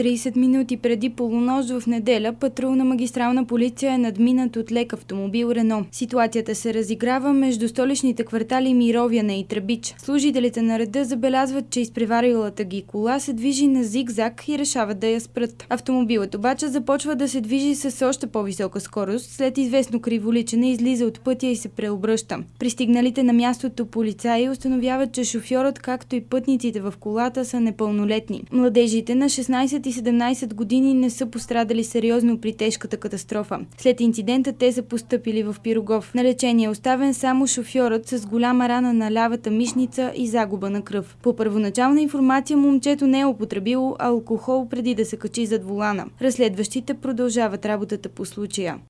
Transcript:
30 минути преди полунощ в неделя патрулна магистрална полиция е надминат от лек автомобил Рено. Ситуацията се разиграва между столичните квартали Мировяне и Тръбич. Служителите на реда забелязват, че изпреварилата ги кола се движи на зигзаг и решават да я спрат. Автомобилът обаче започва да се движи с още по-висока скорост, след известно криволичене излиза от пътя и се преобръща. Пристигналите на мястото полицаи установяват, че шофьорът, както и пътниците в колата, са непълнолетни. Младежите на 16 и 17 години не са пострадали сериозно при тежката катастрофа. След инцидента те са постъпили в Пирогов. На лечение е оставен само шофьорът с голяма рана на лявата мишница и загуба на кръв. По първоначална информация момчето не е употребило алкохол преди да се качи зад волана. Разследващите продължават работата по случая.